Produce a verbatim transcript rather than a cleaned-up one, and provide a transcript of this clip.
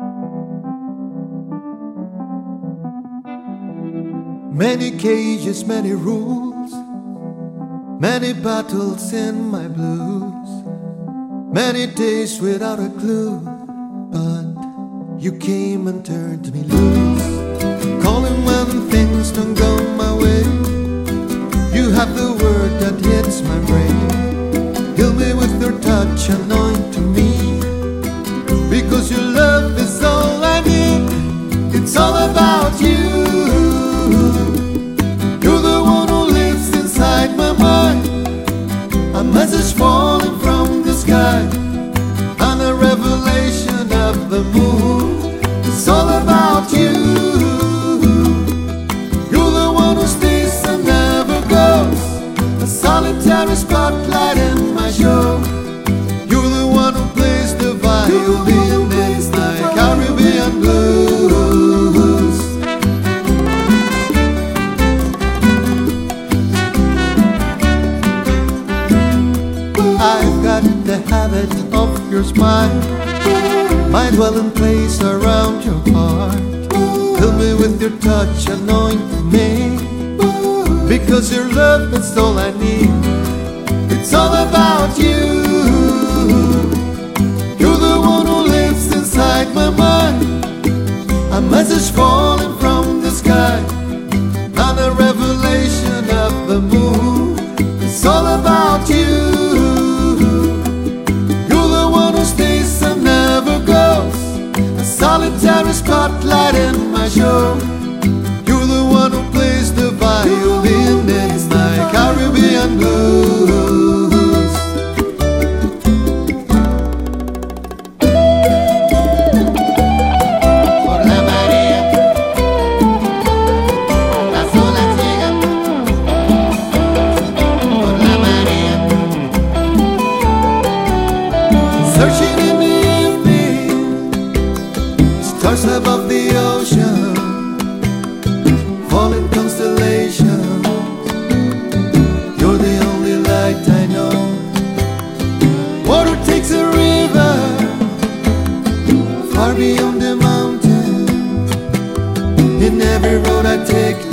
Many cages, many rules, many battles in my blues, many days without a clue. But you came and turned me loose, calling when things don't go my way. You have the word that hits my brain. Heal me with your touch, anoint me, because your love is all I need. It's all about you. You're the one who lives inside my mind, a message falling from the sky, and a revelation of the moon. It's all about you. You're the one who stays and never goes, a solitary spotlight in my show. You're the one who plays the violin in my Caribbean blues. I've got the habit of your smile, my dwelling place around your heart. Fill me with your touch, anoint me, because your love is all I need. It's all about you. You're the one who lives inside my mind, a message falling from the sky, and a revelation of the moon. It's all about you. Solitary spotlight in my show. You're the one who plays the violin in my Caribbean blues. Por la marea, las olas llegan. Por la marea, searching in the stars above the ocean, falling constellations. You're the only light I know. Water takes a river far beyond the mountain. In every road I take